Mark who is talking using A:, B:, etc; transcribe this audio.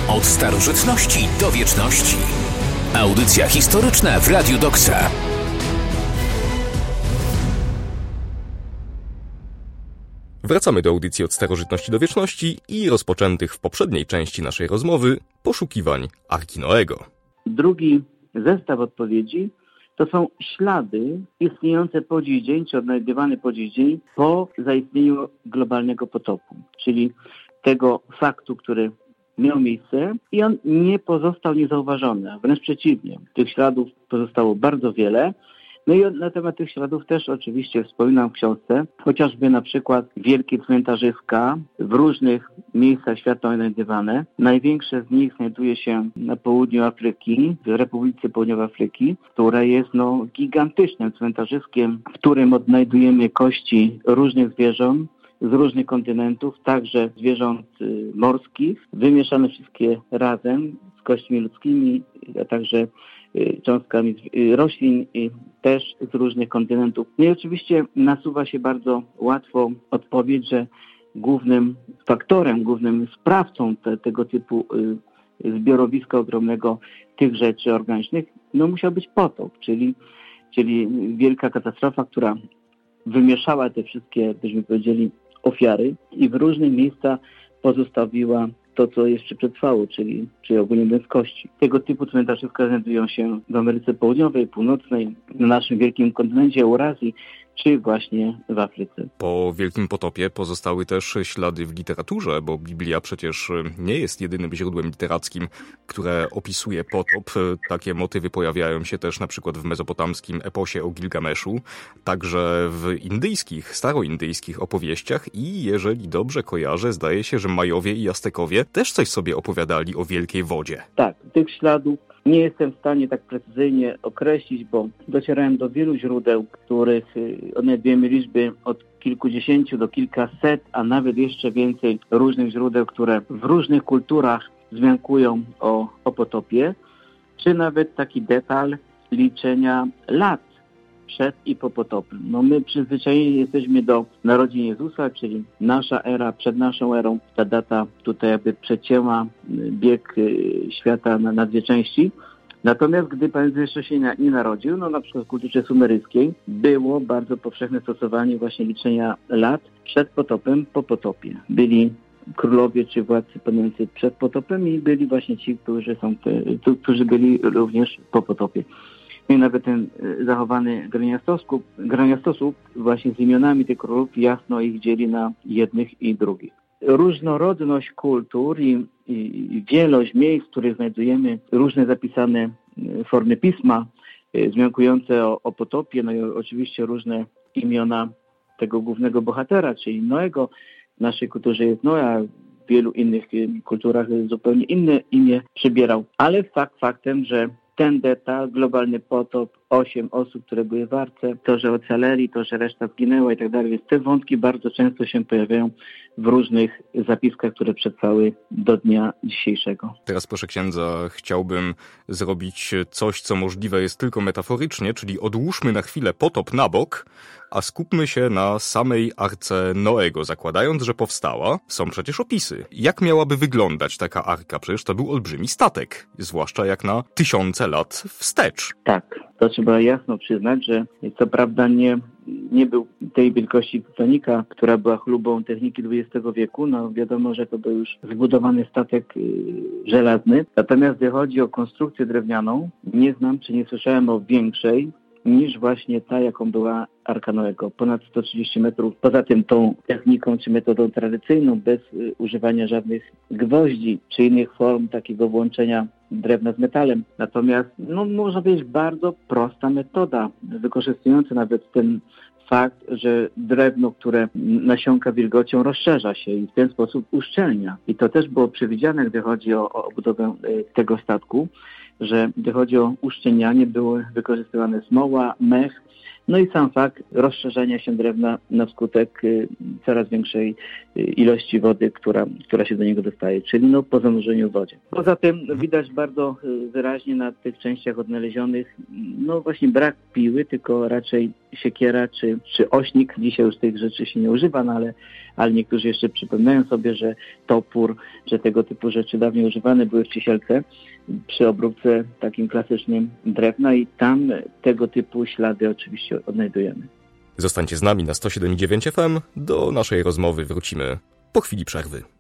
A: Od starożytności do wieczności. Audycja historyczna w Radiu Doksa.
B: Wracamy do audycji Od starożytności do wieczności i rozpoczętych w poprzedniej części naszej rozmowy poszukiwań Arki Noego.
C: Drugi zestaw odpowiedzi to są ślady istniejące po dziś dzień, czy odnajdywane po dziś dzień po zaistnieniu globalnego potopu, czyli tego faktu, który miał miejsce i on nie pozostał niezauważony, a wręcz przeciwnie. Tych śladów pozostało bardzo wiele. No i na temat tych śladów też oczywiście wspominam w książce, chociażby na przykład wielkie cmentarzyska w różnych miejscach świata odnajdywane. Największe z nich znajduje się na południu Afryki, w Republice Południowej Afryki, która jest gigantycznym cmentarzyskiem, w którym odnajdujemy kości różnych zwierząt z różnych kontynentów, także zwierząt morskich, wymieszane wszystkie razem z kośćmi ludzkimi, a także cząstkami roślin i też z różnych kontynentów. No i oczywiście nasuwa się bardzo łatwo odpowiedź, że głównym faktorem, głównym sprawcą tego typu zbiorowiska ogromnego tych rzeczy organicznych musiał być potop, czyli wielka katastrofa, która wymieszała te wszystkie, byśmy powiedzieli, ofiary i w różnych miejscach pozostawiła to, co jeszcze przetrwało, czyli ogólnie mówiąc kości. Tego typu cmentarzyska znajdują się w Ameryce Południowej, Północnej, na naszym wielkim kontynencie Eurazji, czy właśnie w Afryce.
B: Po Wielkim Potopie pozostały też ślady w literaturze, bo Biblia przecież nie jest jedynym źródłem literackim, które opisuje potop. Takie motywy pojawiają się też na przykład w mezopotamskim eposie o Gilgameszu, także w indyjskich, staroindyjskich opowieściach i jeżeli dobrze kojarzę, zdaje się, że Majowie i Aztekowie też coś sobie opowiadali o wielkiej wodzie.
C: Tak, tych śladów nie jestem w stanie tak precyzyjnie określić, bo docierałem do wielu źródeł, których odnajdujemy liczby od kilkudziesięciu do kilkaset, a nawet jeszcze więcej różnych źródeł, które w różnych kulturach wzmiankują o potopie, czy nawet taki detal liczenia lat przed i po potopem. My przyzwyczajeni jesteśmy do narodzin Jezusa, czyli nasza era, przed naszą erą. Ta data tutaj jakby przecięła bieg świata na dwie części. Natomiast gdy Pan Jezus jeszcze się nie narodził, na przykład w kulturze sumeryjskiej było bardzo powszechne stosowanie właśnie liczenia lat przed potopem, po potopie. Byli królowie czy władcy panujący przed potopem i byli właśnie ci, którzy byli również po potopie. I nawet ten zachowany graniastosłup właśnie z imionami tych królów jasno ich dzieli na jednych i drugich. Różnorodność kultur i wielość miejsc, w których znajdujemy różne zapisane formy pisma wzmiankujące o potopie, i oczywiście różne imiona tego głównego bohatera, czyli Noego. W naszej kulturze jest Noa, w wielu innych kulturach zupełnie inne imię przybierał. Ale faktem, że ten detal, globalny potop, 8 osób, które były w arce, to, że ocaleli, to, że reszta zginęła i tak dalej. Więc te wątki bardzo często się pojawiają w różnych zapiskach, które przetrwały do dnia dzisiejszego.
B: Teraz, proszę księdza, chciałbym zrobić coś, co możliwe jest tylko metaforycznie, czyli odłóżmy na chwilę potop na bok, a skupmy się na samej arce Noego, zakładając, że powstała. Są przecież opisy. Jak miałaby wyglądać taka arka? Przecież to był olbrzymi statek, zwłaszcza jak na tysiące lat wstecz.
C: Tak, to trzeba jasno przyznać, że co prawda nie był tej wielkości Titanica, która była chlubą techniki XX wieku. Wiadomo, że to był już zbudowany statek żelazny. Natomiast gdy chodzi o konstrukcję drewnianą, nie znam czy nie słyszałem o większej niż właśnie ta, jaką była Arka Noego. Ponad 130 metrów. Poza tym tą techniką czy metodą tradycyjną, bez używania żadnych gwoździ czy innych form takiego włączenia drewna z metalem. Natomiast można powiedzieć bardzo prosta metoda, wykorzystująca nawet ten fakt, że drewno, które nasiąka wilgocią, rozszerza się i w ten sposób uszczelnia. I to też było przewidziane, gdy chodzi o budowę tego statku, że gdy chodzi o uszczelnianie, były wykorzystywane smoła, mech, No i sam fakt rozszerzania się drewna na skutek coraz większej ilości wody, która się do niego dostaje, czyli po zanurzeniu w wodzie. Poza tym widać bardzo wyraźnie na tych częściach odnalezionych właśnie brak piły, tylko raczej siekiera czy ośnik. Dzisiaj już tych rzeczy się nie używa, ale niektórzy jeszcze przypominają sobie, że topór, że tego typu rzeczy dawniej używane były w Ciesielce przy obróbce takim klasycznym drewna i tam tego typu ślady oczywiście odnajdujemy.
B: Zostańcie z nami na 107,9 FM. Do naszej rozmowy wrócimy po chwili przerwy.